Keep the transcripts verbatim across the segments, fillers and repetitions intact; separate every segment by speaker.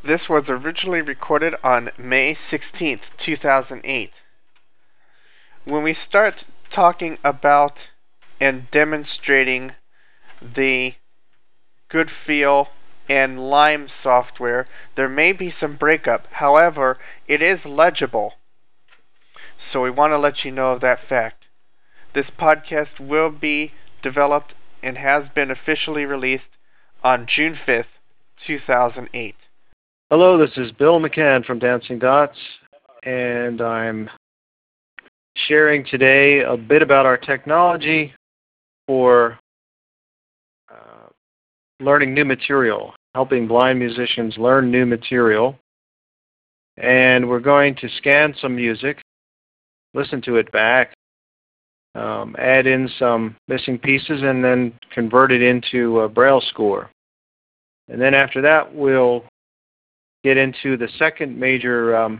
Speaker 1: This was originally recorded on May sixteenth, two thousand eight. When we start talking about and demonstrating the Good Feel and Lime software, there may be some breakup. However, it is legible. So we want to let you know of that fact. This podcast will be developed and has been officially released on June fifth, two thousand eight.
Speaker 2: Hello, this is Bill McCann from Dancing Dots, and I'm sharing today a bit about our technology for uh, learning new material, helping blind musicians learn new material. And we're going to scan some music, listen to it back, um, add in some missing pieces, and then convert it into a Braille score. And then after that, we'll get into the second major um,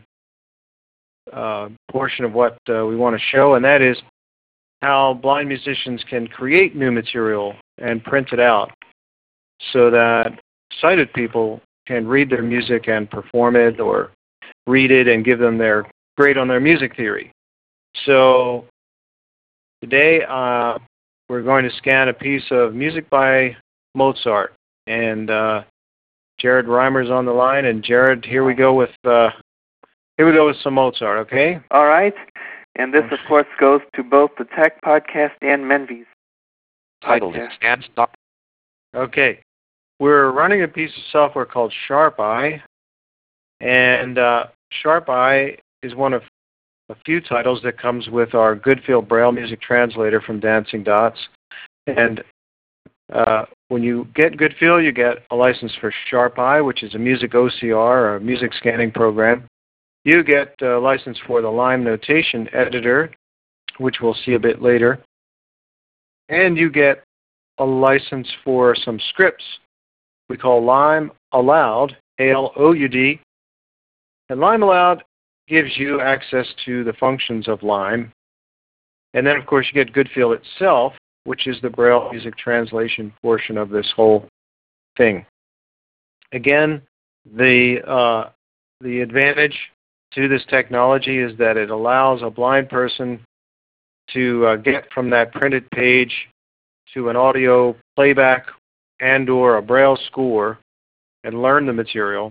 Speaker 2: uh, portion of what uh, we want to show, and that is how blind musicians can create new material and print it out so that sighted people can read their music and perform it, or read it and give them their grade on their music theory. So today uh, we're going to scan a piece of music by Mozart, and uh, Jared Reimer's on the line, and Jared, here we go with uh, here we go with some Mozart, okay?
Speaker 3: All right, and this, of course, goes to both the Tech Podcast and Menvies.
Speaker 4: Title is Scan Stop.
Speaker 2: Okay, we're running a piece of software called SharpEye, and uh, SharpEye is one of a few titles that comes with our Good Feel Braille Music Translator from Dancing Dots, and uh, when you get Good Feel, you get a license for SharpEye, which is a music O C R, or a music scanning program. You get a license for the Lime Notation Editor, which we'll see a bit later. And you get a license for some scripts we call Lime Aloud, A L O U D. And Lime Aloud gives you access to the functions of Lime. And then, of course, you get Good Feel itself, which is the Braille music translation portion of this whole thing. Again, the, uh, the advantage to this technology is that it allows a blind person to uh, get from that printed page to an audio playback and or a Braille score and learn the material.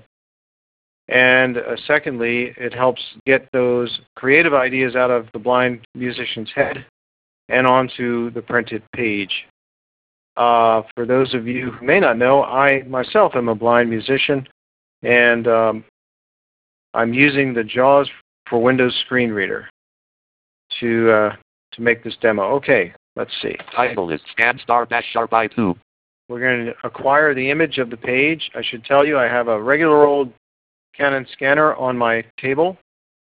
Speaker 2: And uh, secondly, it helps get those creative ideas out of the blind musician's head and onto the printed page. Uh, for those of you who may not know, I myself am a blind musician, and um, I'm using the JAWS for Windows screen reader to uh, to make this demo. Okay, let's see.
Speaker 4: Title is Scan Star Dash SharpEye two.
Speaker 2: We're going to acquire the image of the page. I should tell you I have a regular old Canon scanner on my table.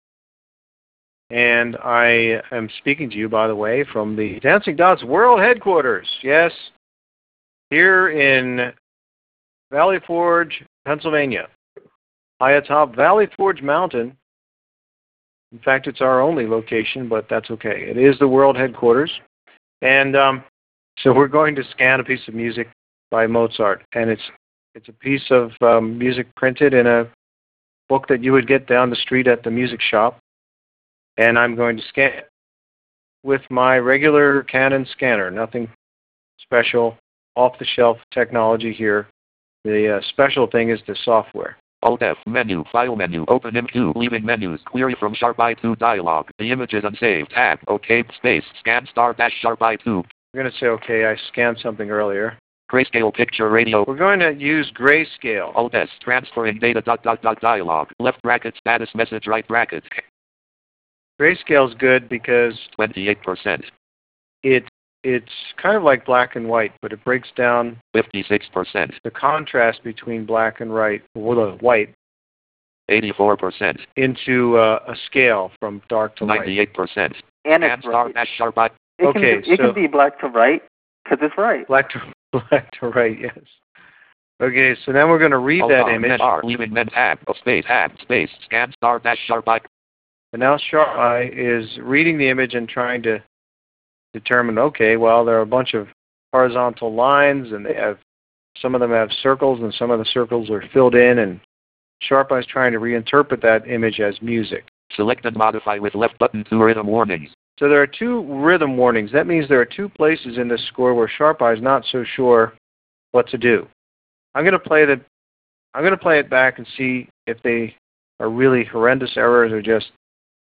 Speaker 2: And I am speaking to you, by the way, from the Dancing Dots World Headquarters. Yes, here in Valley Forge, Pennsylvania, high atop Valley Forge Mountain. In fact, it's our only location, but that's okay. It is the World Headquarters. And um, so we're going to scan a piece of music by Mozart. And it's, it's a piece of um, music printed in a book that you would get down the street at the music shop. And I'm going to scan it with my regular Canon scanner. Nothing special, off-the-shelf technology here. The uh, special thing is the software.
Speaker 4: Alt F, menu, file menu, open M two, leaving menus, query from SharpEye two dialog. The image is unsaved. Tab, OK, space, scan star dash SharpEye two.
Speaker 2: We're going to say OK, I scanned something earlier.
Speaker 4: Grayscale picture radio.
Speaker 2: We're going to use grayscale.
Speaker 4: Alt S, transferring data dot dot dot dialog. Left bracket, status message, right bracket.
Speaker 2: Grayscale is good because
Speaker 4: twenty-eight percent.
Speaker 2: It, it's kind of like black and white, but it breaks down
Speaker 4: fifty-six percent.
Speaker 2: The contrast between black and white, well, white,
Speaker 4: eighty-four percent.
Speaker 2: Into uh, a scale from dark to light.
Speaker 4: ninety-eight percent.
Speaker 3: And it's right.
Speaker 4: SharpEye.
Speaker 3: It
Speaker 2: okay,
Speaker 3: can, it
Speaker 2: so
Speaker 3: can be black to right, because it's right.
Speaker 2: Black to, black to right, yes. Okay, so then we're going to read that image.
Speaker 4: R, leaving men tab, of space, tab, space, scan star dash SharpEye.
Speaker 2: And now SharpEye is reading the image and trying to determine, okay, well, there are a bunch of horizontal lines, and they have, some of them have circles, and some of the circles are filled in and SharpEye is trying to reinterpret that image as music.
Speaker 4: Select and modify with left button to rhythm warnings.
Speaker 2: So there are two rhythm warnings. That means there are two places in this score where SharpEye is not so sure what to do. I'm going to play the, I'm going to play it back and see if they are really horrendous errors or just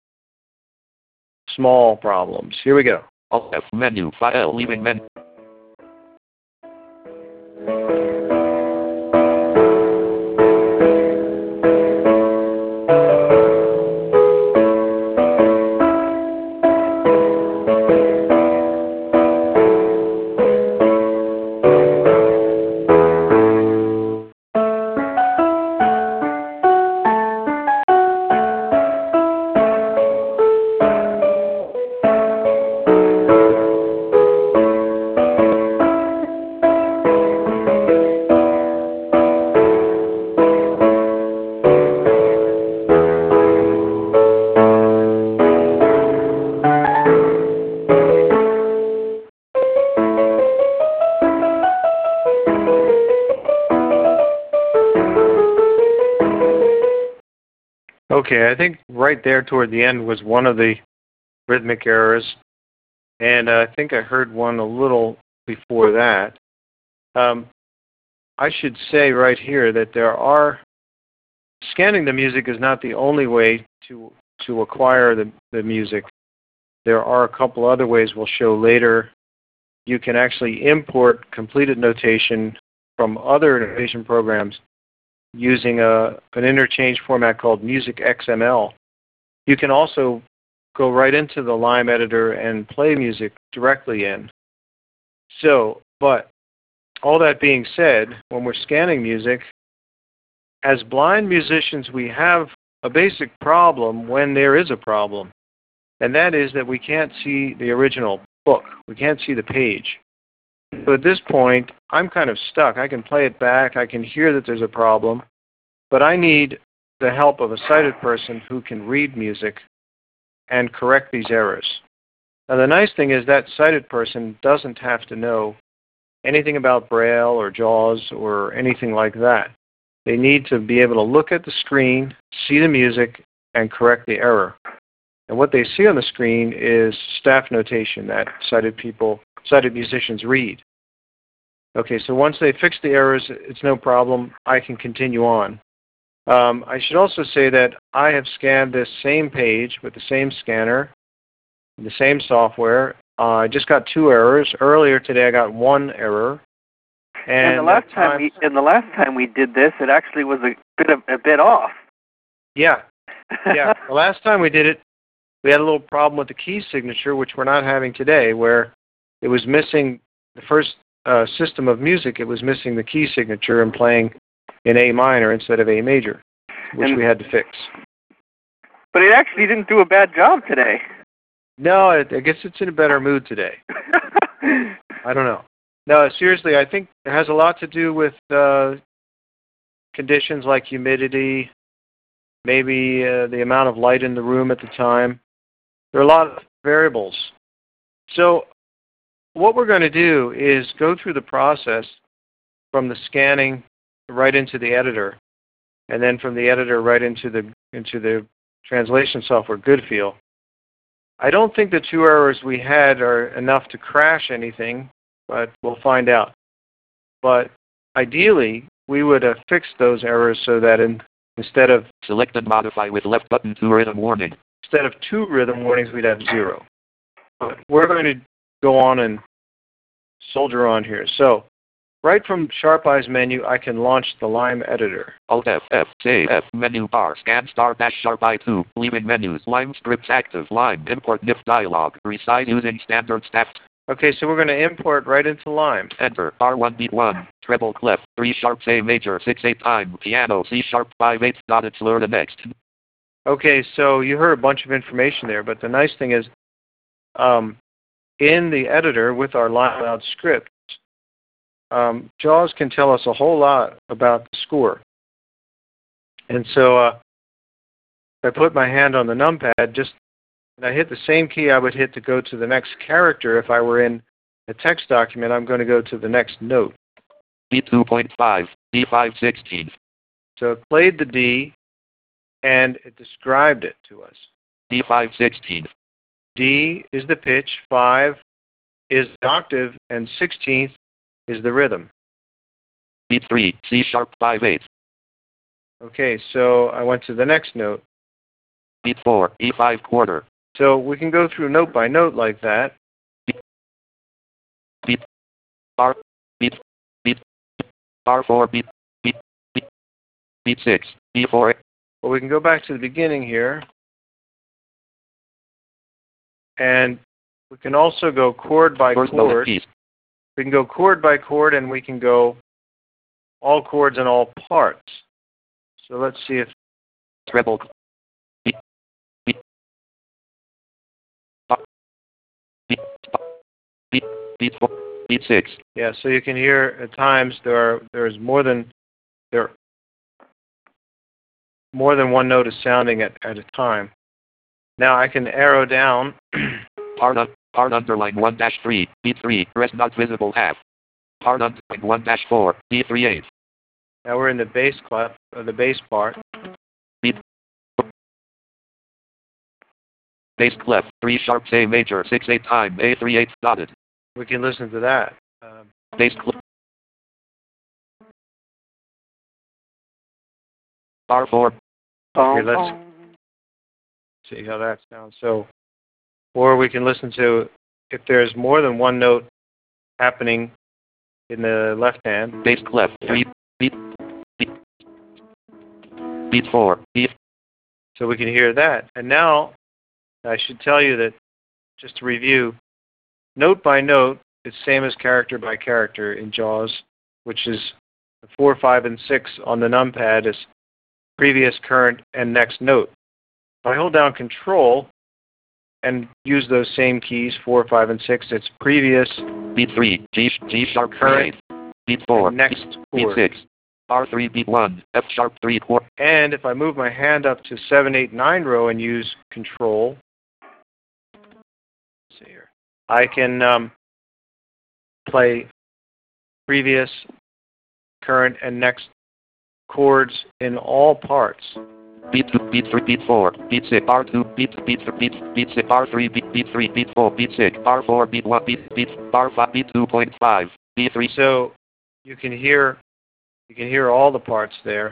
Speaker 2: small problems. Here we go.
Speaker 4: Alt F menu file leaving menu.
Speaker 2: Okay, I think right there toward the end was one of the rhythmic errors, and uh, I think I heard one a little before that. Um, I should say right here that there are, scanning the music is not the only way to, to acquire the, the music. There are a couple other ways we'll show later. You can actually import completed notation from other notation programs using a, an interchange format called Music X M L. You can also go right into the Lime editor and play music directly in. So, but all that being said, when we're scanning music, as blind musicians, we have a basic problem when there is a problem. And that is that we can't see the original book. We can't see the page. So at this point, I'm kind of stuck. I can play it back. I can hear that there's a problem. But I need the help of a sighted person who can read music and correct these errors. Now the nice thing is that sighted person doesn't have to know anything about Braille or JAWS or anything like that. They need to be able to look at the screen, see the music, and correct the error. And what they see on the screen is staff notation that sighted people, sighted musicians read. Okay, so once they fix the errors, it's no problem. I can continue on. Um, I should also say that I have scanned this same page with the same scanner, the same software. Uh, I just got two errors. Earlier today I got one error. And,
Speaker 3: and the last time, time we and the last time we did this, it actually was a bit of, a bit off.
Speaker 2: Yeah, yeah. The last time we did it, we had a little problem with the key signature, which we're not having today, where it was missing the first uh, system of music. It was missing the key signature and playing in A minor instead of A major, which and, we had to fix.
Speaker 3: But it actually didn't do a bad job today.
Speaker 2: No, I guess it's in a better mood today. I don't know. No, seriously, I think it has a lot to do with uh, conditions like humidity, maybe uh, the amount of light in the room at the time. There are a lot of variables. So what we're going to do is go through the process from the scanning right into the editor, and then from the editor right into the into the translation software Goodfeel. I don't think the two errors we had are enough to crash anything, but we'll find out. But ideally, we would have fixed those errors so that in, instead of
Speaker 4: select and modify with left button to rhythm warning.
Speaker 2: Instead of two rhythm warnings, we'd have zero. But we're going to go on and soldier on here. So right from SharpEye's menu, I can launch the Lime editor.
Speaker 4: Alt F, F, save, F, menu bar, scan star dash SharpEye two, leaving menus, Lime scripts active, Lime, import N I F dialog, resize using standard staff.
Speaker 2: Okay, so we're going to import right into Lime.
Speaker 4: Enter, R one beat one, treble clef, three sharp A major, six eight time, piano, C sharp, five eight, dotted slur the next.
Speaker 2: Okay, so you heard a bunch of information there, but the nice thing is, um, in the editor with our Lime Loud script, Um, JAWS can tell us a whole lot about the score. And so uh, if I put my hand on the numpad, just and I hit the same key I would hit to go to the next character if I were in a text document, I'm going to go to the next note.
Speaker 4: B two point five, D five sixteen.
Speaker 2: So it played the D, and it described it to us.
Speaker 4: D five sixteenth.
Speaker 2: D is the pitch, five is the octave, and sixteenth is the rhythm.
Speaker 4: Beat three, C sharp five eighths.
Speaker 2: Okay, so I went to the next note.
Speaker 4: Beat four, E five quarter.
Speaker 2: So we can go through note by note like that.
Speaker 4: Beat bar, beat, beat, bar four, beat, beat, beat, beat six, B four.
Speaker 2: Well, we can go back to the beginning here. And we can also go chord by
Speaker 4: First
Speaker 2: chord.
Speaker 4: note piece.
Speaker 2: We can go chord by chord, and we can go all chords and all parts. So let's see if
Speaker 4: Treble. Beat, beat, bar, beat, bar, beat, beat four, beat six.
Speaker 2: yeah. So you can hear at times there are there's more than there more than one note is sounding at, at a time. Now I can arrow down.
Speaker 4: Part, un, part underline one dash three, beat three, rest not visible half. Part underline one dash four, D three eighths.
Speaker 2: Now we're in the bass clef, or the bass part.
Speaker 4: Beat. Bass clef, three sharp A major, six eight time, A three eighths dotted.
Speaker 2: We can listen to that. Um,
Speaker 4: Bass clef. Bar four.
Speaker 2: Okay, let's see how that sounds. So, or we can listen to if there's more than one note happening in the left hand.
Speaker 4: Bass clef, three, beat, beat, beat four, beat.
Speaker 2: So we can hear that. And now, I should tell you that, just to review, note by note, it's same as character by character in JAWS, which is four, five, and six on the numpad is previous, current, and next note. If I hold down Control and use those same keys, four, five, and six, it's previous,
Speaker 4: beat three, G, G sharp
Speaker 2: current,
Speaker 4: eight, beat four,
Speaker 2: next
Speaker 4: beat
Speaker 2: chord.
Speaker 4: six, R three, beat one, F sharp three, quarter.
Speaker 2: And if I move my hand up to seven, eight, nine row and use Control, let's see here, I can um, play previous, current, and next chords in all parts.
Speaker 4: Beat two, beat three, beat four, beat six, bar two, beat beat beat beat six, bar three, beat beat three, beat four, beat six, bar four, beat one, beat beat bar five, beat two point five, beat three.
Speaker 2: So you can hear you can hear all the parts there.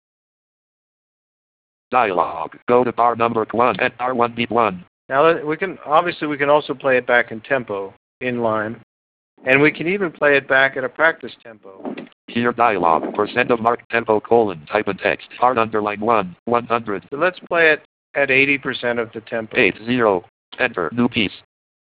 Speaker 4: Dialogue. Go to bar number one and bar one, beat one.
Speaker 2: Now we can obviously we can also play it back in tempo in line, and we can even play it back at a practice tempo.
Speaker 4: Hear dialogue. Percent of mark tempo colon type and text. Part underline one, one hundred.
Speaker 2: So let's play it at eighty percent of the tempo.
Speaker 4: Eight zero. Enter new piece.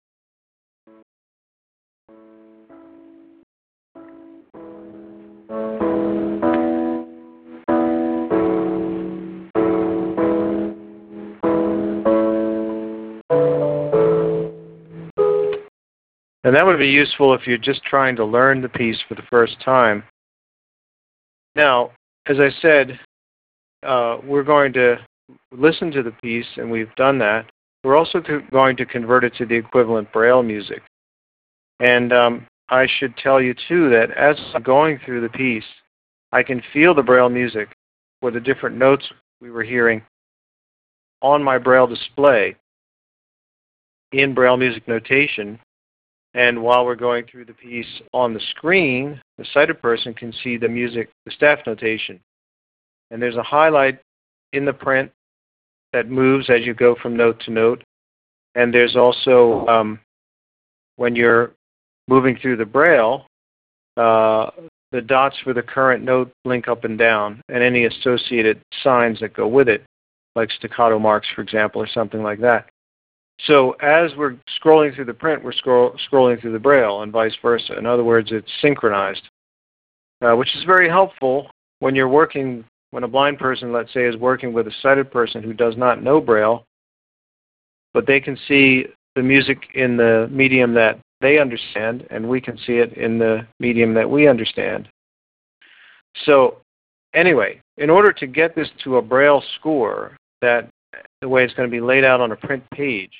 Speaker 2: And that would be useful if you're just trying to learn the piece for the first time. Now, as I said, uh, we're going to listen to the piece, and we've done that. We're also co- going to convert it to the equivalent Braille music. And um, I should tell you, too, that as I'm going through the piece, I can feel the Braille music for the different notes we were hearing on my Braille display in Braille music notation. And while we're going through the piece on the screen, the sighted person can see the music, the staff notation. And there's a highlight in the print that moves as you go from note to note. And there's also, um, when you're moving through the Braille, uh, the dots for the current note blink up and down, and any associated signs that go with it, like staccato marks, for example, or something like that. So as we're scrolling through the print, we're scroll, scrolling through the Braille, and vice versa. In other words, it's synchronized, uh, which is very helpful when you're working, when a blind person, let's say, is working with a sighted person who does not know Braille, but they can see the music in the medium that they understand, and we can see it in the medium that we understand. So anyway, in order to get this to a Braille score, that the way it's going to be laid out on a print page,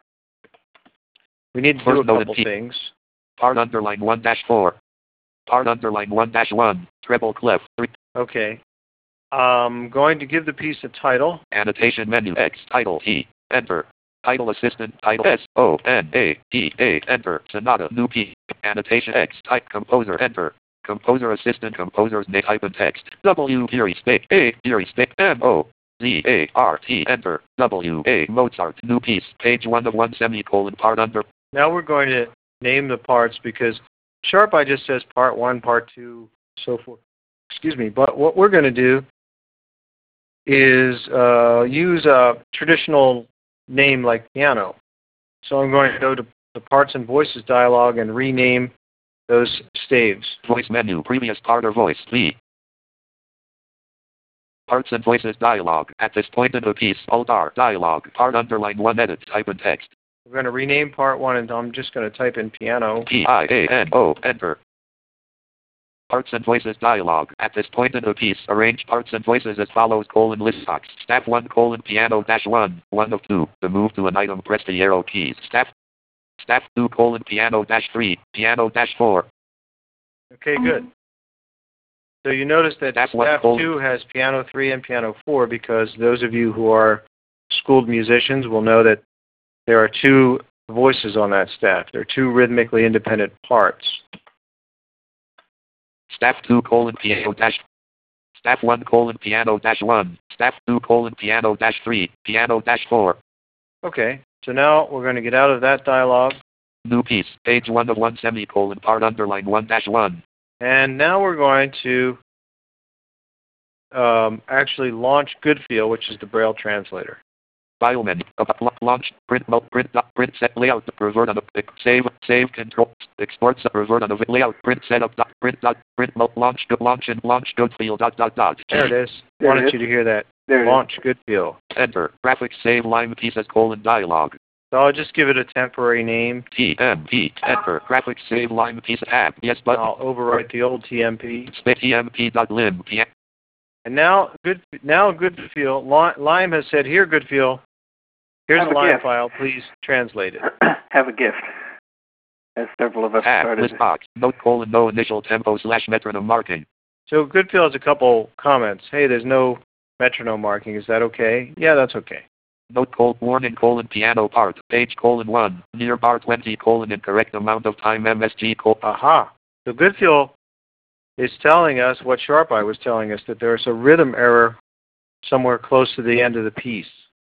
Speaker 2: we need to do a couple things.
Speaker 4: Part underline one dash four. Part underline one dash one. Treble clef. Three.
Speaker 2: Okay. I'm going to give the piece a title.
Speaker 4: Annotation menu X. Title T. Enter. Title assistant. Title S O N A T A. Enter. Sonata. New P. Annotation X. Type composer. Enter. Composer assistant. Composer's name. Type in text. W. Fury space A. Fury space M O Z A R T. Enter. W A. Mozart. New piece. Page one of one semicolon part under.
Speaker 2: Now we're going to name the parts because Sharp I just says part one, part two, so forth. Excuse me. But what we're going to do is uh, use a traditional name like piano. So I'm going to go to the Parts and Voices dialog and rename those staves.
Speaker 4: Voice menu. Previous part or voice. V. Parts and Voices dialog. At this point in the piece, Alt R dialog. Part underline one edit. Type in text.
Speaker 2: We're going to rename part one, and I'm just going to type in piano.
Speaker 4: P I A N O. Enter. Parts and Voices dialog. At this point in the piece, arrange parts and voices as follows: colon list box. Staff one colon piano dash one. One of two. To move to an item, press the arrow keys. Staff. Staff two colon piano dash three. Piano dash four.
Speaker 2: Okay, good. So you notice that
Speaker 4: Staff
Speaker 2: staff
Speaker 4: one,
Speaker 2: two has piano three and piano four because those of you who are schooled musicians will know that there are two voices on that staff. There are two rhythmically independent parts.
Speaker 4: Staff two colon piano dash. Staff one colon piano dash one. Staff two colon piano dash three. Piano dash four.
Speaker 2: Okay, so now we're going to get out of that dialog.
Speaker 4: New piece. Page one of one semicolon part underline one dash one.
Speaker 2: And now we're going to um, actually launch Goodfeel, which is the Braille translator.
Speaker 4: File menu. Launch. Print. Print. Print. Set layout. Revert on the save. Save. Control. Export. Revert on the layout. Print. Setup. Print. Print. Launch. Launch and launch. Goodfeel. Dot. Dot. Dot.
Speaker 2: There it is.
Speaker 3: There
Speaker 2: Wanted
Speaker 3: it is.
Speaker 2: you to hear that.
Speaker 3: There it
Speaker 2: Launch Goodfeel.
Speaker 4: Enter. Graphics. Save line pieces. Colon dialog.
Speaker 2: So I'll just give it a temporary name.
Speaker 4: T M P. Enter. Graphics. Save line piece. Tab. Yes button.
Speaker 2: I'll overwrite the old T M P.
Speaker 4: Space T M P dot lim. P.
Speaker 2: And now, good. Now Goodfeel. Li- Lime has said, "Here, Goodfeel. Here's
Speaker 3: Have
Speaker 2: a
Speaker 3: a
Speaker 2: line
Speaker 3: gift.
Speaker 2: file. Please translate it."
Speaker 3: Have a gift. As several of us
Speaker 4: Tab.
Speaker 3: started.
Speaker 4: List box. Note colon no initial tempo slash metronome marking.
Speaker 2: So Goodfeel has a couple comments. Hey, there's no metronome marking. Is that okay? Yeah, that's okay.
Speaker 4: Note colon warning colon piano part. Page colon one. Near bar twenty colon incorrect amount of time M S G colon.
Speaker 2: Aha. So Goodfeel is telling us what Sharp Eye was telling us, that there's a rhythm error somewhere close to the end of the piece.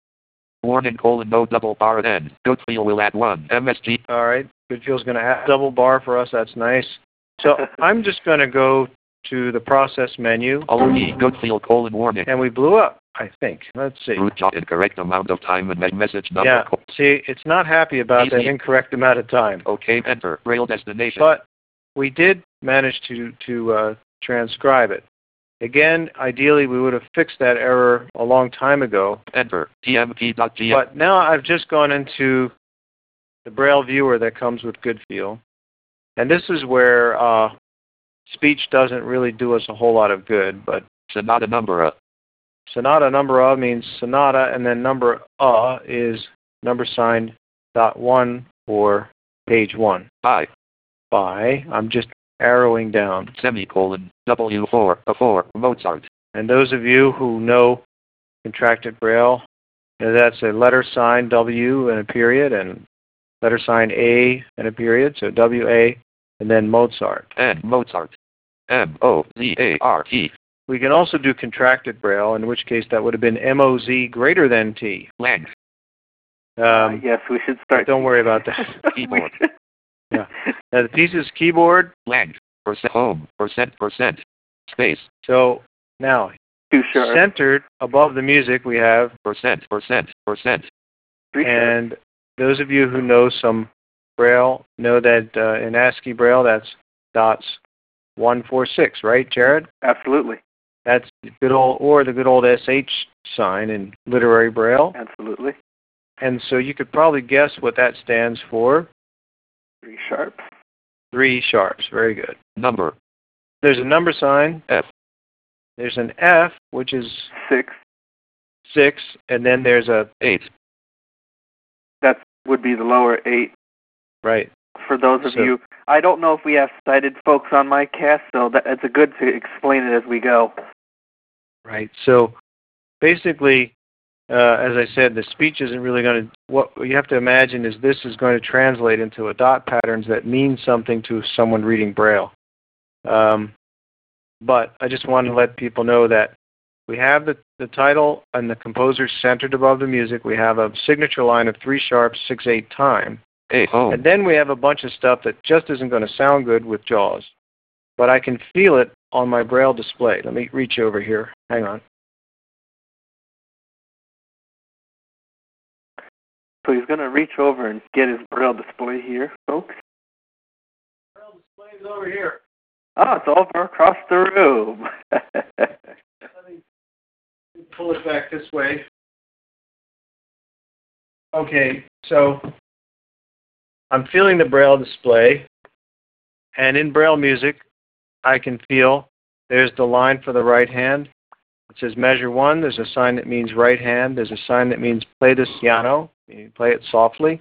Speaker 4: Warning colon no double bar at end. Goodfeel will add one. M S G.
Speaker 2: All right. Goodfeel's going to add a double bar for us. That's nice. So I'm just going to go to the process menu.
Speaker 4: Alt E. Goodfeel colon warning.
Speaker 2: And we blew up, I think. Let's see.
Speaker 4: Root job incorrect amount of time and message number.
Speaker 2: Yeah. See, it's not happy about that
Speaker 4: Easy.
Speaker 2: incorrect amount of time.
Speaker 4: Okay, enter. Rail destination.
Speaker 2: But we did manage to, to uh, transcribe it. Again, ideally, we would have fixed that error a long time ago.
Speaker 4: Enter. T M P dot G.
Speaker 2: But now I've just gone into the Braille viewer that comes with Goodfeel. And this is where uh, speech doesn't really do us a whole lot of good. But
Speaker 4: Sonata number. Uh,
Speaker 2: Sonata number of means sonata, and then number uh is number sign dot one for page one.
Speaker 4: By.
Speaker 2: By, I'm just arrowing down.
Speaker 4: Semicolon. W four. A four. Mozart.
Speaker 2: And those of you who know contracted Braille, you know, that's a letter sign W and a period, and letter sign A and a period, so W A, and then Mozart.
Speaker 4: N. Mozart. M O Z A R T.
Speaker 2: We can also do contracted Braille, in which case that would have been M O Z greater than T.
Speaker 4: Lang.
Speaker 2: Um,
Speaker 3: uh, yes, we should start.
Speaker 2: Don't worry about that.
Speaker 4: Keyboard.
Speaker 2: Yeah. Now the piece is keyboard.
Speaker 4: Lang. Percent home. Percent percent. Space.
Speaker 2: So now,
Speaker 3: Two sharp.
Speaker 2: centered above the music, we have,
Speaker 4: Percent percent percent.
Speaker 3: Three sharp.
Speaker 2: and those of you who know some Braille know that uh, in ASCII Braille, that's dots one four six, right, Jared?
Speaker 3: Absolutely.
Speaker 2: That's the good old, or the good old S H sign in literary Braille.
Speaker 3: Absolutely.
Speaker 2: And so you could probably guess what that stands for.
Speaker 3: Three sharp.
Speaker 2: Three sharps. Very good.
Speaker 4: Number.
Speaker 2: There's a number sign.
Speaker 4: F.
Speaker 2: There's an F, which is
Speaker 3: Six.
Speaker 2: six, and then there's a,
Speaker 4: Eight.
Speaker 3: That would be the lower eight.
Speaker 2: right.
Speaker 3: For those of
Speaker 2: So-
Speaker 3: you, I don't know if we have sighted folks on my cast, so that it's a good to explain it as we go.
Speaker 2: right? So basically, uh, as I said, the speech isn't really going to, what you have to imagine is this is going to translate into a dot patterns that mean something to someone reading Braille. Um, but I just want to let people know that we have the, the title and the composer centered above the music. We have a signature line of three sharps, six, eight time.
Speaker 4: Hey, home.
Speaker 2: And then we have a bunch of stuff that just isn't going to sound good with JAWS. But I can feel it on my Braille display. Let me reach over here. Hang on.
Speaker 3: So he's going to reach over and get his Braille display here, folks.
Speaker 2: Braille display is over here.
Speaker 3: Oh, it's over across the room.
Speaker 2: Let me pull it back this way. Okay, so I'm feeling the Braille display. And in Braille music, I can feel there's the line for the right hand. It says measure one. There's a sign that means right hand. There's a sign that means play the piano. You play it softly.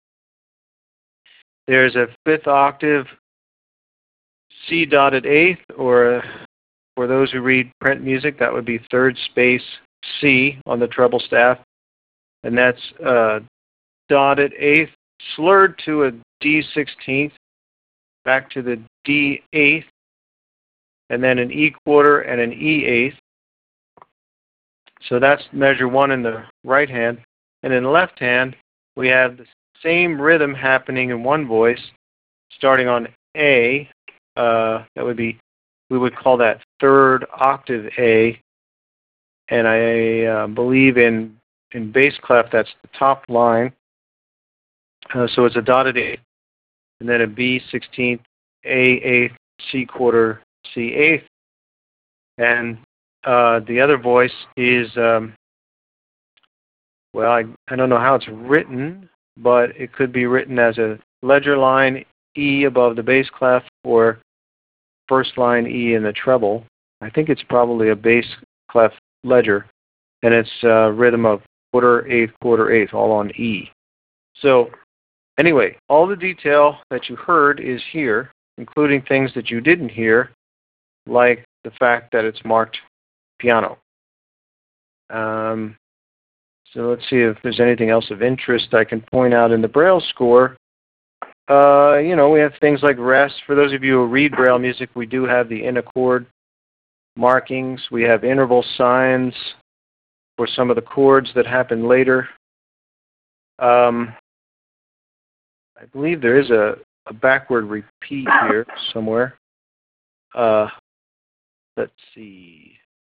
Speaker 2: There's a fifth octave C dotted eighth, or for those who read print music, that would be third space C on the treble staff. And that's uh, dotted eighth, slurred to a D sixteenth, back to the D eighth, and then an E quarter and an E eighth. So that's measure one in the right hand. And in the left hand, we have the same rhythm happening in one voice, starting on A. Uh, that would be, we would call that third octave A. And I uh, believe in, in bass clef, that's the top line. Uh, so it's a dotted eighth, and then a B sixteenth, A eighth, C quarter, C eighth. And uh, the other voice is, um, well, I, I don't know how it's written, but it could be written as a ledger line E above the bass clef, or first line E in the treble. I think it's probably a bass clef ledger, and it's a rhythm of quarter, eighth, quarter, eighth, all on E. So anyway, all the detail that you heard is here, including things that you didn't hear, like the fact that it's marked piano. Um, so let's see if there's anything else of interest I can point out in the Braille score. Uh, you know, we have things like rest. For those of you who read Braille music, we do have the in accord markings. We have interval signs for some of the chords that happen later. Um, I believe there is a, a backward repeat here somewhere. Uh, let's see.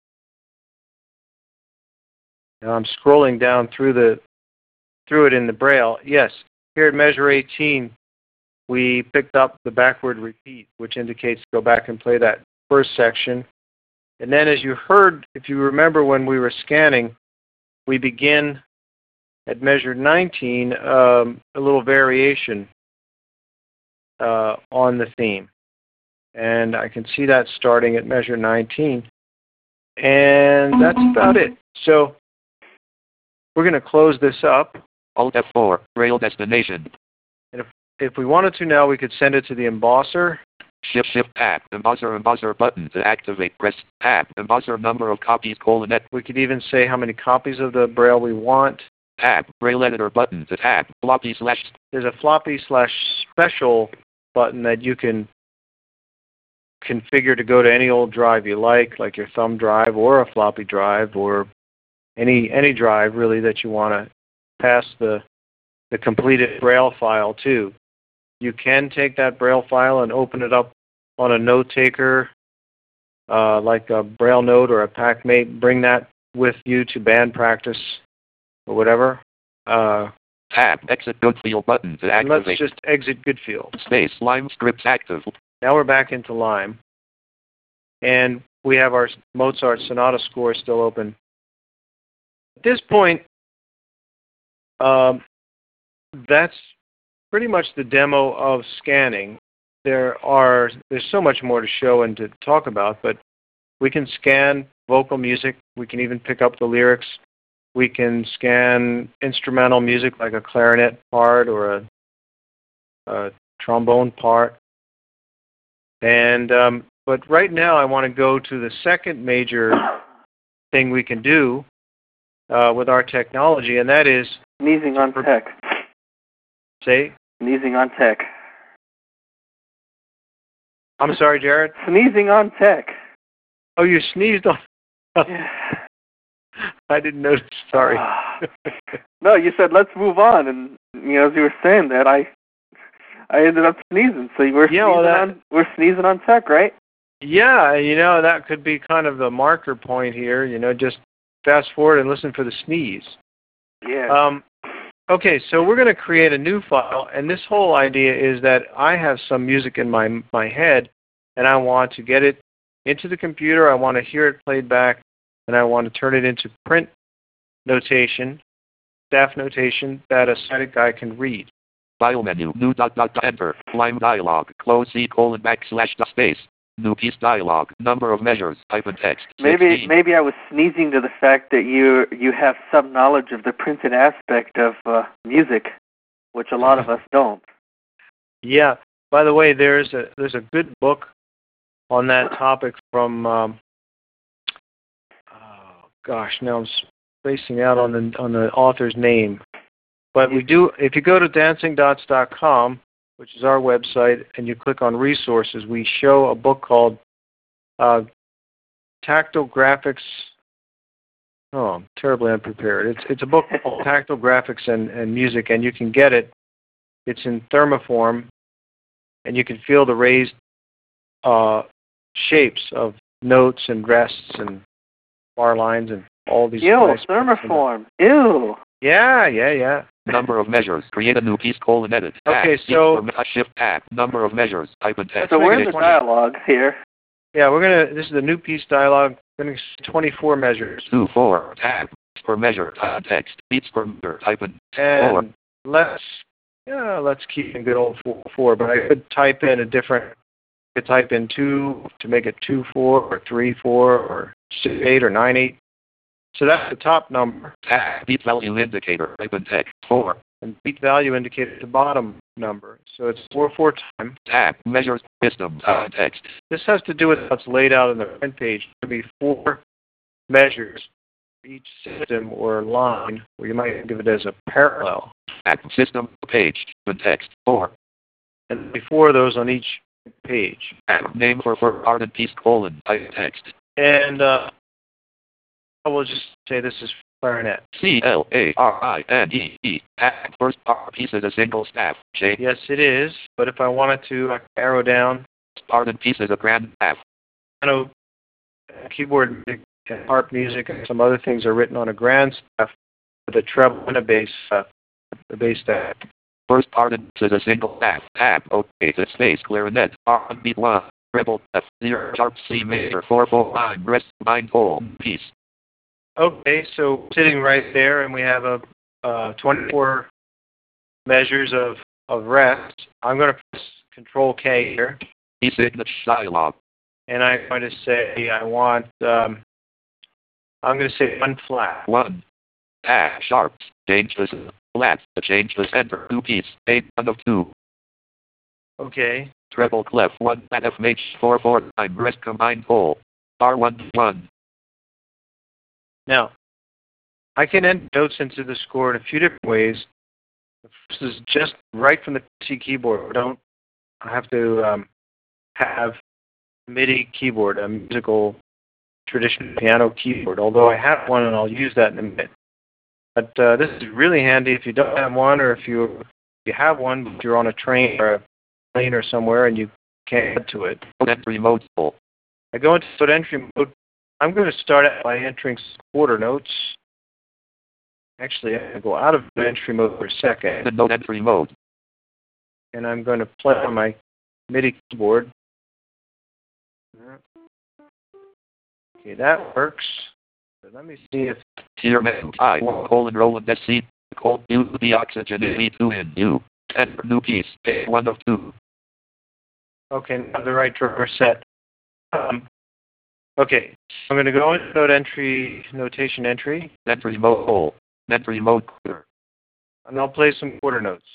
Speaker 2: Now I'm scrolling down through the through it in the Braille. Yes, here at measure eighteen, we picked up the backward repeat, which indicates go back and play that first section. And then as you heard, if you remember when we were scanning, we begin at measure nineteen, um, a little variation uh, on the theme. And I can see that starting at measure nineteen. And that's about it. So we're going to close this up.
Speaker 4: Alt F four, Braille destination.
Speaker 2: And if, if we wanted to now, we could send it to the embosser.
Speaker 4: Shift, Shift, Tab, embosser, embosser button to activate. Press Tab, embosser number of copies, colon, net.
Speaker 2: We could even say how many copies of the Braille we want.
Speaker 4: Tab, Braille editor button to tab, floppy slash.
Speaker 2: There's a floppy slash special button that you can configure to go to any old drive you like, like your thumb drive or a floppy drive, or any any drive really that you want to pass the the completed Braille file to. You can take that Braille file and open it up on a note taker, uh, like a Braille note or a PackMate. Bring that with you to band practice or whatever. Uh,
Speaker 4: Tab, exit Goodfield button to activate.
Speaker 2: Let's just exit Goodfield.
Speaker 4: Space, Lime scripts active.
Speaker 2: Now we're back into Lime. And we have our Mozart Sonata score still open. At this point, um, that's pretty much the demo of scanning. There are there's so much more to show and to talk about, but we can scan vocal music. We can even pick up the lyrics. We can scan instrumental music like a clarinet part or a, a trombone part. And um, but right now I want to go to the second major thing we can do uh, with our technology, and that is
Speaker 3: Sneezing on tech.
Speaker 2: say.
Speaker 3: Sneezing on tech.
Speaker 2: I'm sorry, Jared.
Speaker 3: Sneezing on tech.
Speaker 2: Oh, you sneezed on.
Speaker 3: Yeah.
Speaker 2: I didn't notice. Sorry.
Speaker 3: No, you said let's move on, and you know, as you were saying that, I, I ended up sneezing. So you were
Speaker 2: Yeah,
Speaker 3: sneezing
Speaker 2: well, that-
Speaker 3: on, we're sneezing on tech, right?
Speaker 2: Yeah, you know, that could be kind of the marker point here. You know, just fast forward and listen for the sneeze.
Speaker 3: Yeah.
Speaker 2: Um, okay, so we're going to create a new file, and this whole idea is that I have some music in my my head, and I want to get it into the computer. I want to hear it played back, and I want to turn it into print notation, staff notation that a sighted guy can read.
Speaker 4: File menu. New dot dot dot enter. Line dialog. Close C colon backslash dot space. New piece dialog. Number of measures. Type in text.
Speaker 3: Maybe
Speaker 4: sixteen.
Speaker 3: maybe I was sneezing to the fact that you you have some knowledge of the printed aspect of uh, music, which a lot of us don't.
Speaker 2: Yeah. By the way, there's a there's a good book on that topic from. Um, oh gosh, now I'm spacing out on the on the author's name. But we do. If you go to dancing dots dot com, which is our website, and you click on resources, we show a book called uh, Tactile Graphics. Oh, I'm terribly unprepared. It's it's a book called Tactile Graphics and, and Music, and you can get it. It's in thermoform, and you can feel the raised uh, shapes of notes and rests and bar lines and all these.
Speaker 3: Ew,
Speaker 2: nice
Speaker 3: thermoform. Ew.
Speaker 2: Yeah, yeah, yeah.
Speaker 4: Number of measures. Create a new piece colon edit.
Speaker 2: Okay,
Speaker 4: Tab.
Speaker 2: so-
Speaker 4: Each for- shift tab. Number of measures. Type in text.
Speaker 3: So we're in
Speaker 2: make
Speaker 3: the
Speaker 2: it twenty.
Speaker 3: dialogue here.
Speaker 2: Yeah, we're gonna. This is the new piece dialogue. We're gonna see twenty-four measures,
Speaker 4: Two four tab. Per measure. Type text. Beats per measure. Type in four.
Speaker 2: and let's yeah, let's keep in good old four, four. But I could type in a different. I could type in two to make it two four or three four or six eight or nine eight. So that's the top number,
Speaker 4: Tab. Beat value indicator. Type in text. Four.
Speaker 2: and beat value indicated the bottom number. So it's four four time.
Speaker 4: Tab. Measures. System. Type in text.
Speaker 2: This has to do with what's laid out on the print page. There'll be four measures for each system or line, or you might give it as a parallel.
Speaker 4: Tab. System. Page. Type in text. Four.
Speaker 2: And before those on each page.
Speaker 4: Tab. Name for for ardent piece colon. Type in text.
Speaker 2: And uh, I will just say this is clarinet.
Speaker 4: C L A R I N E E. Tab. First part piece is a single staff. J.
Speaker 2: Yes, it is. But if I wanted to, I can arrow down.
Speaker 4: Ardent piece is a grand staff.
Speaker 2: I know keyboard music and harp music and some other things are written on a grand staff with a treble and a bass, uh, the bass staff.
Speaker 4: First part is a single staff. Tab. Okay. The space. Clarinet. R beat one. Treble F. Zero. Sharp C major. Four four nine. Rest. Nine whole piece.
Speaker 2: Okay, so sitting right there, and we have a uh, twenty-four measures of, of rest. I'm going to press Control K here,
Speaker 4: Piece signature dialog.
Speaker 2: and I'm going to say I want, um, I'm going to say one flat.
Speaker 4: One. Tab. Sharp. Changeless. Flat. The changeless enter. Two piece. Eight. One of two.
Speaker 2: Okay,
Speaker 4: Treble clef. One. Flat F H. Four four nine. Rest combined whole. R one one.
Speaker 2: now, I can enter notes into the score in a few different ways. This is just right from the P C keyboard. I don't have to um, have MIDI keyboard, a musical traditional piano keyboard, although I have one and I'll use that in a minute. But uh, this is really handy if you don't have one, or if you if you have one, but you're on a train or a plane or somewhere and you can't get to it.
Speaker 4: Entry mode full.
Speaker 2: I go into note entry mode. I'm going to start out by entering some quarter notes. Actually, I'm going to go out of note entry mode for a second,
Speaker 4: The note entry mode.
Speaker 2: and I'm going to play on my MIDI keyboard. Okay, that works. So let me see if
Speaker 4: Tier menu. I one colon Roland S C. Colon U the oxygen V two in U. Enter new piece. A one of two.
Speaker 2: okay, now the right drawer set. Um, okay, I'm going to go into note entry, notation entry,
Speaker 4: Entry mode whole. Entry mode clear.
Speaker 2: and I'll play some quarter notes.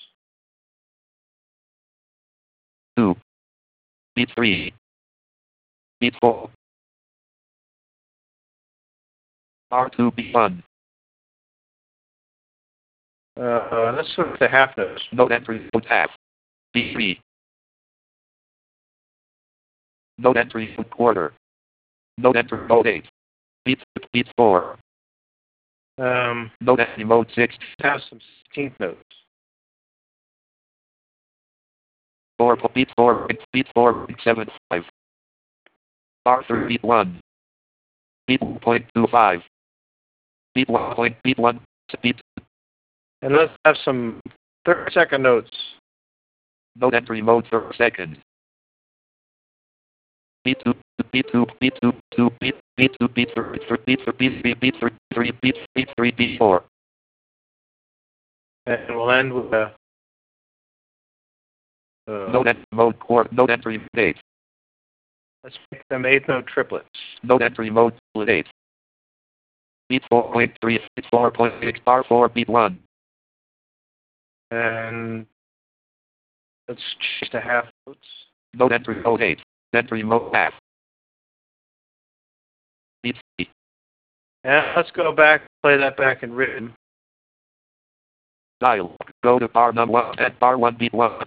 Speaker 4: Two. Beat three. Beat four. R two B one.
Speaker 2: Uh, let's look at the half notes.
Speaker 4: Note entry mode half. B three. Note entry mode quarter. Note entry mode eight. Beat beat four.
Speaker 2: Um,
Speaker 4: Note entry mode six.
Speaker 2: have some sixteenth notes.
Speaker 4: Four beat four beat four seven five. R three beat one. Beat one point two five. Beat one point beat one beat.
Speaker 2: And let's have some thirty second notes.
Speaker 4: Note entry mode per second. Beat two beat two beat two two beat beat two beat three beat three beat three beat three three beat beat three beat four.
Speaker 2: And we'll end with a uh,
Speaker 4: Note entry mode core. Note entry mode eight.
Speaker 2: let's make them eighth note triplets.
Speaker 4: Note entry mode split eight. Beat four point three beat four point six bar four beat one.
Speaker 2: And let's change to half notes.
Speaker 4: Note entry mode eight. Entry mode half. Beat three.
Speaker 2: And let's go back, play that back in rhythm.
Speaker 4: Dial. Go to bar num one at bar one beat one.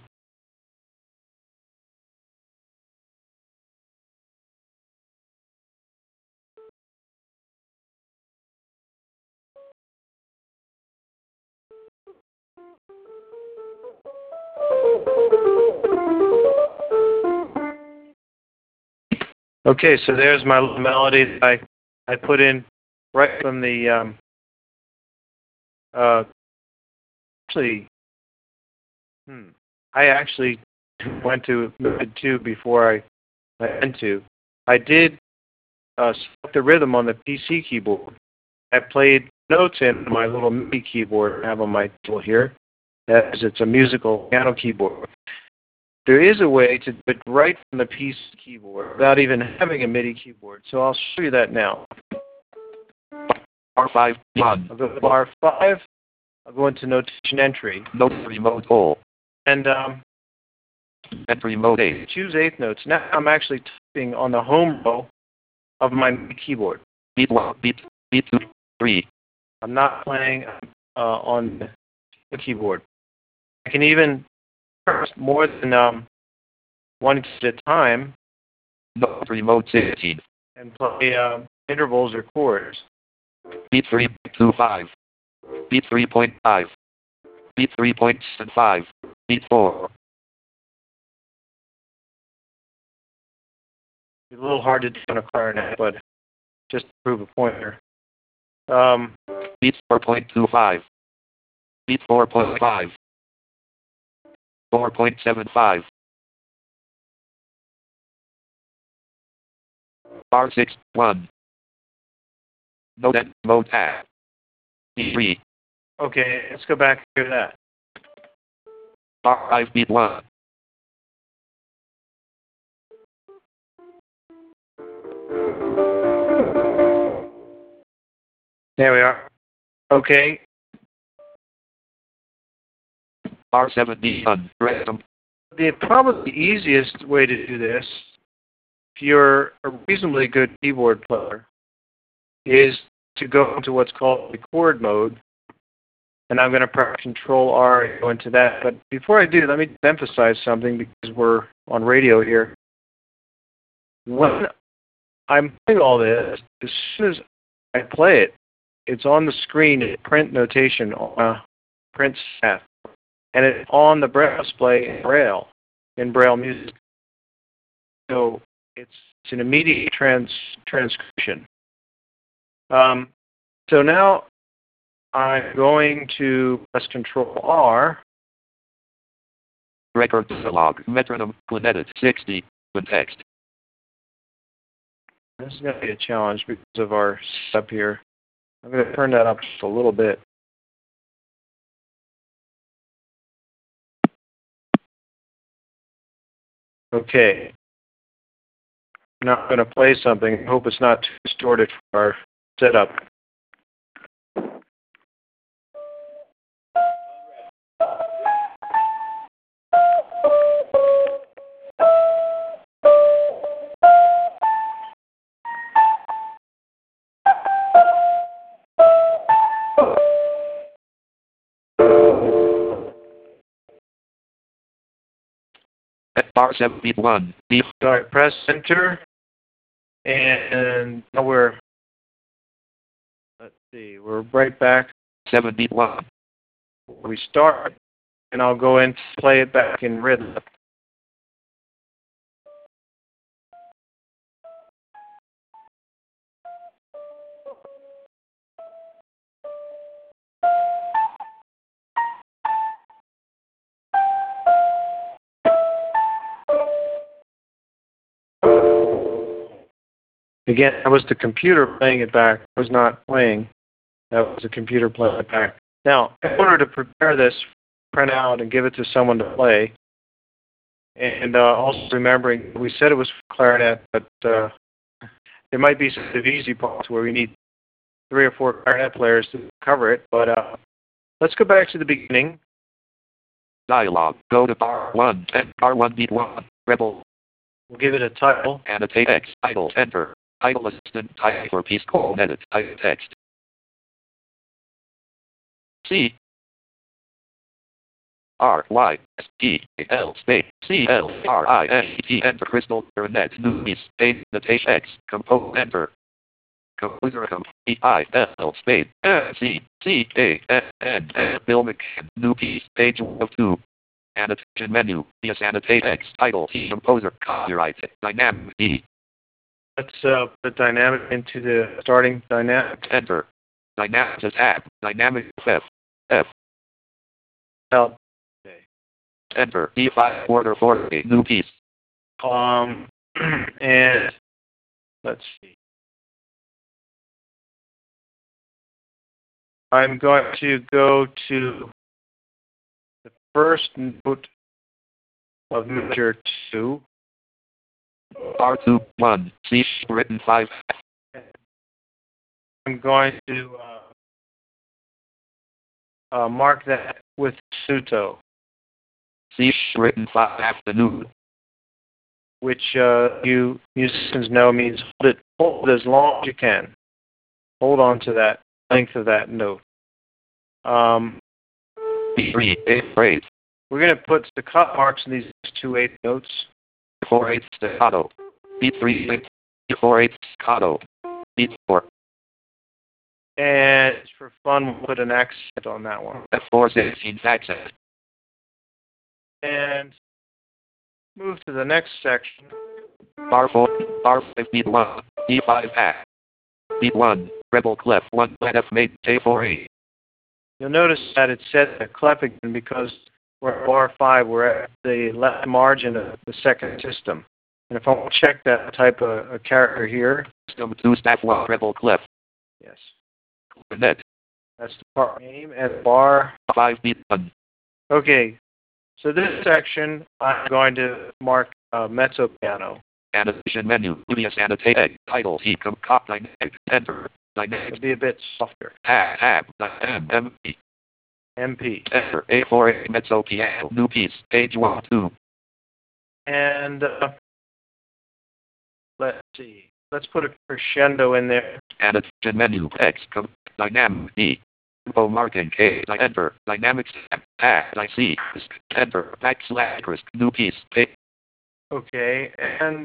Speaker 2: Okay, so there's my little melody that I, I put in right from the, um, uh, actually, hmm, I actually went to mid two before I went to. I did uh, select the rhythm on the P C keyboard. I played notes in my little MIDI keyboard I have on my tool here, as it's a musical piano keyboard. There is a way to do it right from the P C keyboard without even having a MIDI keyboard. So I'll show you that now.
Speaker 4: R five one.
Speaker 2: I'll go to bar five. I'll go into notation entry.
Speaker 4: Note entry mode all.
Speaker 2: And um,
Speaker 4: Entry mode eight.
Speaker 2: choose eighth notes. Now I'm actually typing on the home row of my MIDI keyboard.
Speaker 4: Beat one. Beat beat two three.
Speaker 2: I'm not playing uh, on the keyboard. I can even press more than um, one key at a time
Speaker 4: Note entry mode sixteen.
Speaker 2: and play um, intervals or chords.
Speaker 4: Beat three two five. Beat three point five. Beat three point seven five. Beat four.
Speaker 2: It's a little hard to do on a clarinet, but just to prove a pointer. Um,
Speaker 4: Beat four point two five. Beat four point five. four point seven five. Bar six one. Note entry mode half. B three.
Speaker 2: okay, let's go back to that.
Speaker 4: Bar five beat one.
Speaker 2: There we are. Okay,
Speaker 4: Bar seven beat one. Random.
Speaker 2: the probably the easiest way to do this, if you're a reasonably good keyboard player, is to go into what's called record mode. And I'm going to press Control R and go into that. But before I do, let me emphasize something because we're on radio here. When I'm playing all this, as soon as I play it, it's on the screen in print notation, uh, print staff. And it's on the Braille display in Braille, in Braille music. So it's, it's an immediate trans, transcription. Um, so now I'm going to press Control R.
Speaker 4: Record dialog. Metronome. Clarinet sixty. With text.
Speaker 2: This is going to be a challenge because of our setup here. I'm going to turn that up just a little bit. Okay. Now I'm going to play something. I hope it's not too distorted for our setup.
Speaker 4: Bar seven beat one. B.
Speaker 2: All right, press enter, and now we're, let's see, we're right back.
Speaker 4: seven beat one.
Speaker 2: We start, and I'll go in to play it back in rhythm. Again, that was the computer playing it back. I was not playing. That was the computer playing it back. Now, in order to prepare this, print out and give it to someone to play, and uh, also remembering, we said it was for clarinet, but uh, there might be some of the easy parts where we need three or four clarinet players to cover it, but uh, let's go back to the beginning.
Speaker 4: Dialogue. Go to bar one. And bar one beat one. Rebel.
Speaker 2: We'll give it a title.
Speaker 4: Annotate X. Title. Enter. Title assistant. Type for piece call. Edit. Type text. C. R. Y. S. T. L. Space. C. L. R. I. N. T. Enter. Crystal. Clarinet. New piece. A. Annotation X. Compose. Enter. Composer. Com. E. I. L. Space. N. C. C. A. N. N. N. Bill McCann. New piece. Page one of two. Annotation menu. Yes. Annotate X. Title. T. Composer. Copyright. Dynamic. E.
Speaker 2: Let's uh, put dynamic into the starting dynamic.
Speaker 4: Enter. Dynamic is tab. Dynamic F. F.
Speaker 2: Help.
Speaker 4: Enter. D five quarter forty. New piece.
Speaker 2: Um, and let's see. I'm going to go to the first note of measure two.
Speaker 4: R two one. C written five.
Speaker 2: I'm going to uh, uh, mark that with Suto,
Speaker 4: C written five afternoon.
Speaker 2: which uh, you musicians know means hold it, hold it as long as you can. Hold on to that length of that note. Um,
Speaker 4: B three eight phrase.
Speaker 2: we're going to put staccato marks in these two eighth notes.
Speaker 4: four eight staccato. B three eight. four eight staccato. B four.
Speaker 2: And for fun, we'll put an accent on that one.
Speaker 4: F four sixteen accent.
Speaker 2: And move to the next section.
Speaker 4: Bar four. Bar five beat one. D five half. Beat one. Rebel clef one. F made J four E.
Speaker 2: You'll notice that it said a clef again because we're at bar five. We're at the left margin of the second system. And if I want to check that, type a, a character here.
Speaker 4: System two staff one. Rebel clef.
Speaker 2: Yes.
Speaker 4: Net.
Speaker 2: That's the part name and bar.
Speaker 4: Five beat one.
Speaker 2: Okay. So this section, I'm going to mark uh, mezzo piano.
Speaker 4: Annotation menu. Previous annotate X. Title T. Cop dynamic. Enter. Dynamic.
Speaker 2: It'll be a bit softer.
Speaker 4: Tab. Tab. M. M. P.
Speaker 2: M P.
Speaker 4: Enter. A four A mezzo piano. New piece. Page one two.
Speaker 2: And uh, let's see. Let's put a crescendo in there.
Speaker 4: Annotation menu. X. Com. Dynamic D. Tempo marking K. Enter. Dynamics. Tab. I C. Enter. Backslash. Risk. New piece. Page.
Speaker 2: Okay. And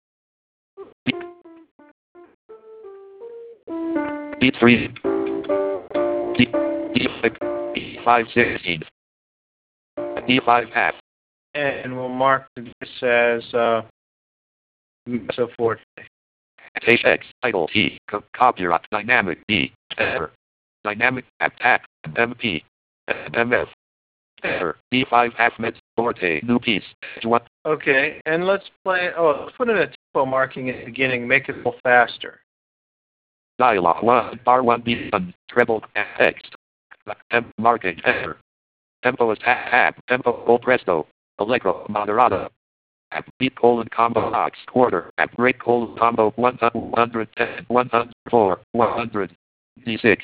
Speaker 4: B three. D. D five. D five sixteen. D five half.
Speaker 2: and we'll mark this as uh, mezzo forte.
Speaker 4: Page X. Title T. Co- copyright. Dynamic D. Error. Dynamic attack. M P. M F. Error. D five half mezzo forte. New piece. What?
Speaker 2: Okay, and let's play. Oh, let's put in a tempo marking at the beginning. Make it a little faster.
Speaker 4: Dialogue one. Bar one B one. Treble X. M marking error. Tempo is tab. Tempo full presto. Allegro moderato. At beat colon combo ox quarter. At break colon combo one hundred ten. one hundred four. one hundred six.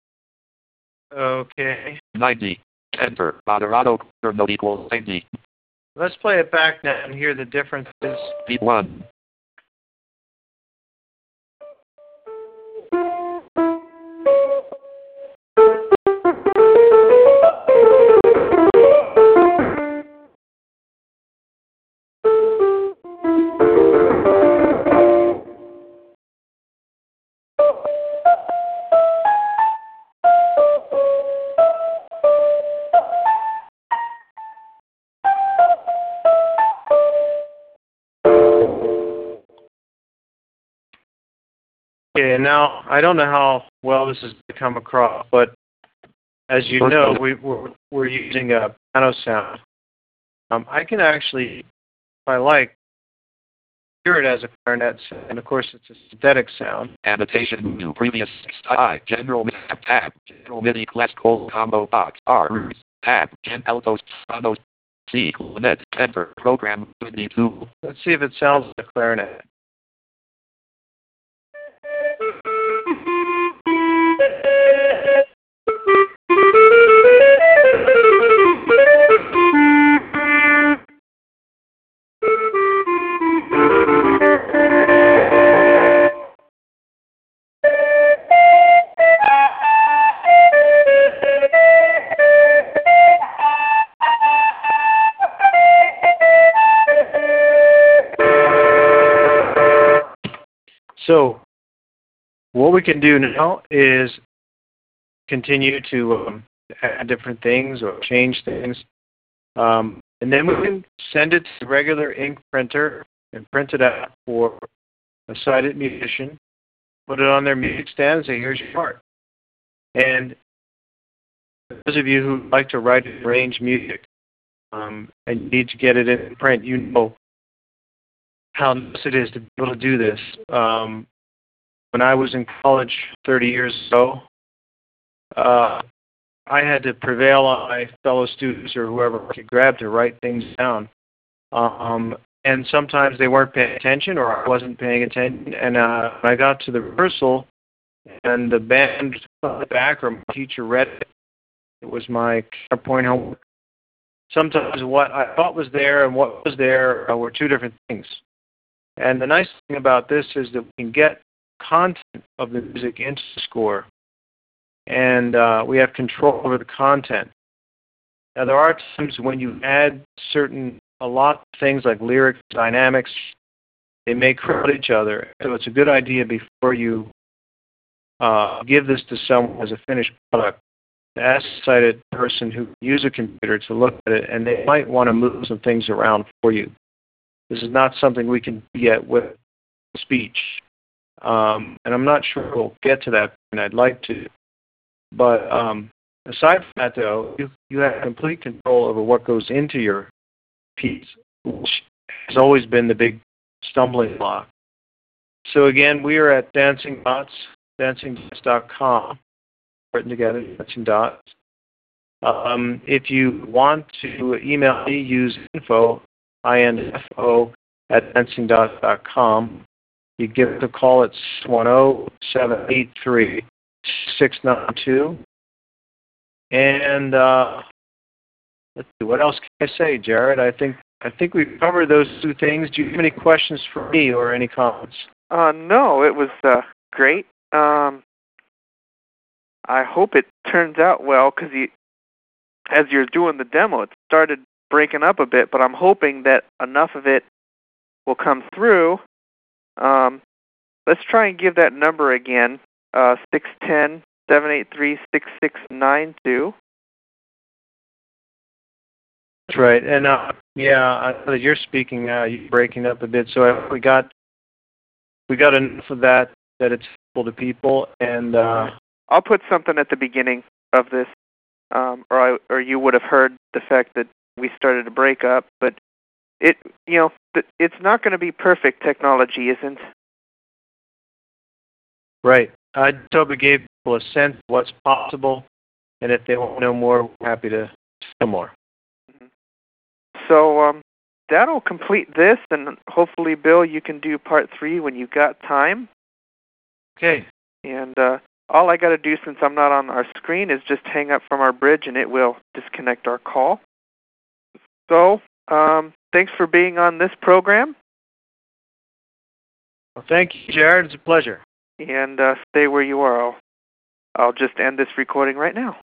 Speaker 2: Okay.
Speaker 4: ninety. Enter. Moderato quarter note equals ninety.
Speaker 2: Let's play it back now and hear the differences.
Speaker 4: Beat one.
Speaker 2: now, I don't know how well this has come across, but as you know, we, we're, we're using a piano sound. Um, I can actually, if I like, hear it as a clarinet sound, and of course it's a synthetic sound.
Speaker 4: Annotation new previous I general map tab general MIDI classical combo box R tab gen altos sopranos C clarinet enter program MIDI two.
Speaker 2: Let's see if it sounds like a clarinet. So what we can do now is continue to um, add different things or change things. Um, and then we can send it to the regular ink printer and print it out for a sighted musician, put it on their music stand and say, here's your part. And those of you who like to write and arrange music um, and need to get it in print, you know how nice it is to be able to do this. Um, when I was in college thirty years ago, uh, I had to prevail on my fellow students or whoever I could grab to write things down. Um, and sometimes they weren't paying attention or I wasn't paying attention. And uh, when I got to the rehearsal and the band back or my teacher read it, it was my counterpoint homework. Sometimes what I thought was there and what was there uh, were two different things. And the nice thing about this is that we can get content of the music into the score, and uh, we have control over the content. Now, there are times when you add certain, a lot of things like lyrics, dynamics, they may crowd each other. So it's a good idea before you uh, give this to someone as a finished product to ask a sighted person who can use a computer to look at it, and they might want to move some things around for you. This is not something we can get with speech. Um, and I'm not sure we'll get to that, and I'd like to. But um, aside from that, though, you, you have complete control over what goes into your piece, which has always been the big stumbling block. So again, we are at Dancing Dots, dancing dots dot com, written together, Dancing Dots. Um, if you want to email me, use info, I N F O, at dancing dots dot com. You give us a call at six one zero, seven eight three, six nine two. And uh, let's see, what else can I say, Jared? I think I think we've covered those two things. Do you have any questions for me or any comments?
Speaker 1: Uh, no, it was uh, great. Um, I hope it turns out well, because you, as you're doing the demo, it started breaking up a bit, but I'm hoping that enough of it will come through. Um, let's try and give that number again, uh, six one zero, seven eight three, six six nine two.
Speaker 2: That's right. And uh, yeah, I know that you're speaking now, you're breaking up a bit, so I, we got we got enough of that, that it's helpful to people. And uh,
Speaker 1: I'll put something at the beginning of this, um, or I, or you would have heard the fact that we started to break up, but it, you know, it's not going to be perfect. Technology isn't.
Speaker 2: Right. I just hope it gave people a sense of what's possible, and if they want to know more, we're happy to know more.
Speaker 1: Mm-hmm. So um, that'll complete this, and hopefully, Bill, you can do part three when you got time.
Speaker 2: Okay.
Speaker 1: And uh, all I got to do, since I'm not on our screen, is just hang up from our bridge, and it will disconnect our call. So um, thanks for being on this program.
Speaker 2: Well, thank you, Jared. It's a pleasure.
Speaker 1: And uh, stay where you are. I'll, I'll just end this recording right now.